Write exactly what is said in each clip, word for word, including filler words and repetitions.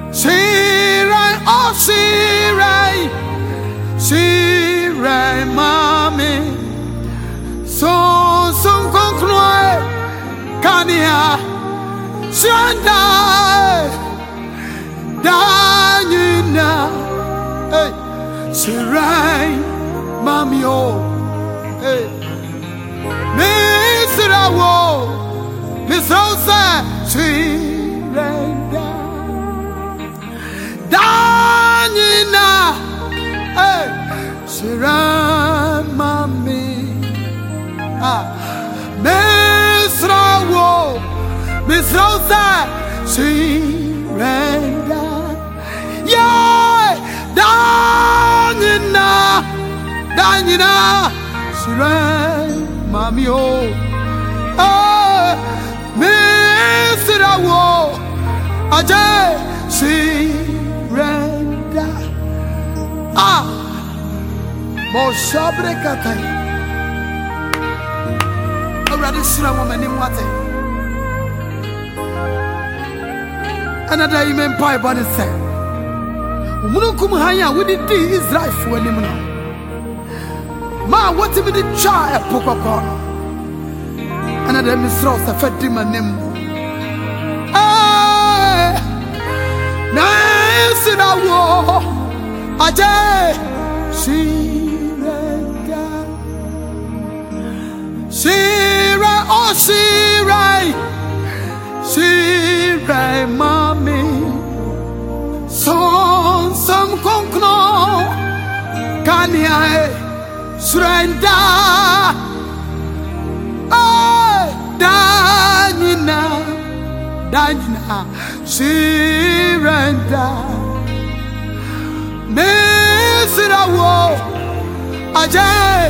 Sirai, oh Sirai, Sirai mami, son son conclue, Kania, Shanda, Danina, hey, Sirai mami oh, hey, Misra wo, Misra sa, Sirai. Danina, hey, Shiran mami, ah, Misra wo, Misra sa, Shirenda, yeah, Danina, Danina, Shiran mami oh, ah, Misra wo, Ajay, Shirenda. Ah, Moshabre Katai. Already Shira woman in water. Another human pie body said, Munukum Haya, we did Israel for him now. Ma, what if the child Pokopon? Another Miss Ross, a fed demon name. Ah, nice in a war. Ajay, Shirenda, Shira, oh Shirai, Shirai mami, son some concno, Kania, Shirenda, oh Danina, Danina, Shirenda. Misra wo, Ajay,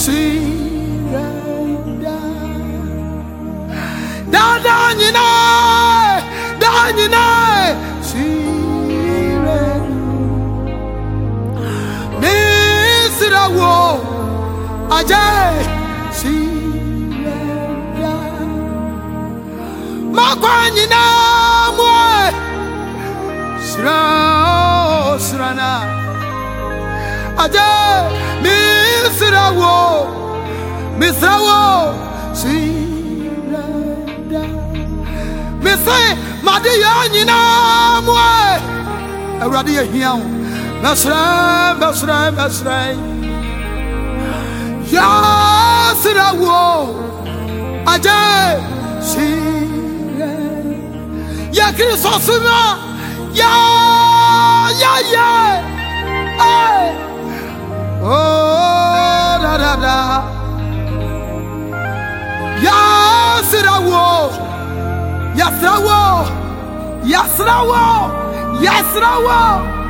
Shirenda. Da Danina, Danina, Shirenda. Misra wo, Ajay, Shirenda. Makwanina mo, Shira. Srana Ajay Misra wo Misra wo Shirenda Misay Madiya nyina mwe Awurade yehia wo Mesra Mesra Mesra Ya Sra wo Ajay Shirenda Ya Kristo suna Ya Yeah, yeah, hey, oh, da da da, Yasrawo, Yasrawo, Yasrawo, Yasrawo.